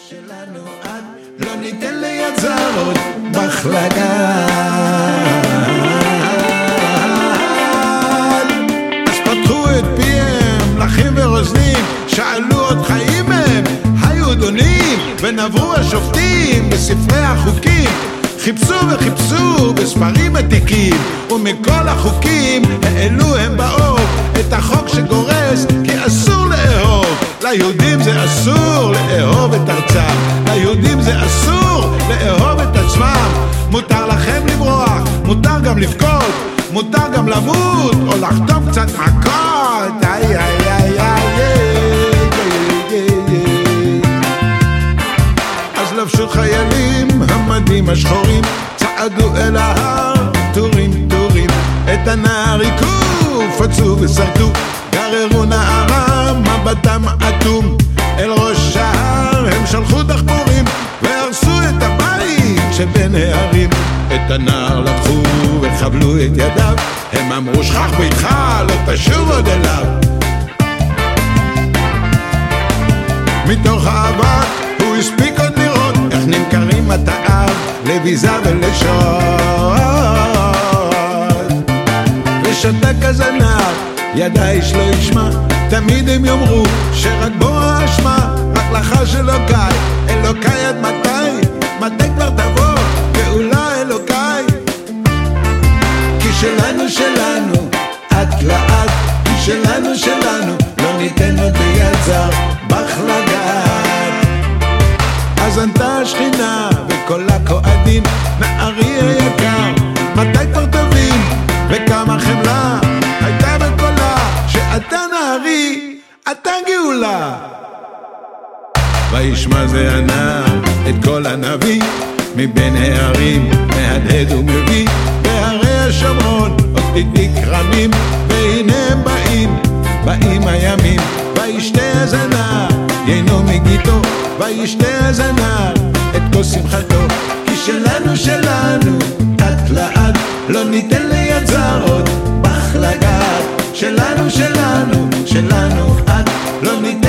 שלנו עד לא ניתן ליד זרות בחלגה. אז פתחו את פיהם לחים ורוזנים, שאלו עוד חיים הם, היו אדונים, ונברו השופטים בספרי החוקים, חיפשו וחיפשו בספרים עתיקים, ומכל החוקים העלו הם באור את החוק שגורס כי אסור לאהוב. ליהודים זה אסור לאהוב את ארצם, ליהודים זה אסור לאהוב את עצמם. מותר לכם לברוח, מותר גם לבכות, מותר גם למות או לחטוף קצת מכות. איי איי איי איי. אז לבשו חיילים המדים השחורים, צעדו אל ההר טורים טורים, את הנער עיקו, פצו וסרטו, גררו נערה מבטם אטום, אל ראש ההר הם שלחו דחפורים והרסו את הבית שבין הערים. את הנער לקחו וחבלו את ידיו, הם אמרו שכח ביתך לא תשוב עוד אליו. מתוך האבק הוא הספיק עוד לראות איך נמכרים התאב לביזה ולשוד, ושתק הזנב ידע איש לא ישמע, תמיד הם יאמרו שרק בו האשמה, רק לך שלוקי אלוקי עד מתי, מתי כבר תבוא גאולה אלוקי. כי שלנו שלנו עד לעד, כי שלנו שלנו לא ניתן עוד ביד זר בחלגת. אז ענתה השכינה וקולה כועדים, נערי היקר מתי כבר תבין, וכמה חמלה הייתה בקולה, שאתה נערי אתה גאולה. וישמע זה הנער את כל הנביא, מבין הערים מהדהד ומביא, בהרי השומרון עוד תדליק רמים, והנה הם באים הימים. וישתה הזנר יינו מגיתו, וישתה הזנר את כל שמחתו. כי שלנו שלנו עד לעד לא ניתן ליד זרות בחלגת. שלנו שלנו שלנו עד לא ניתן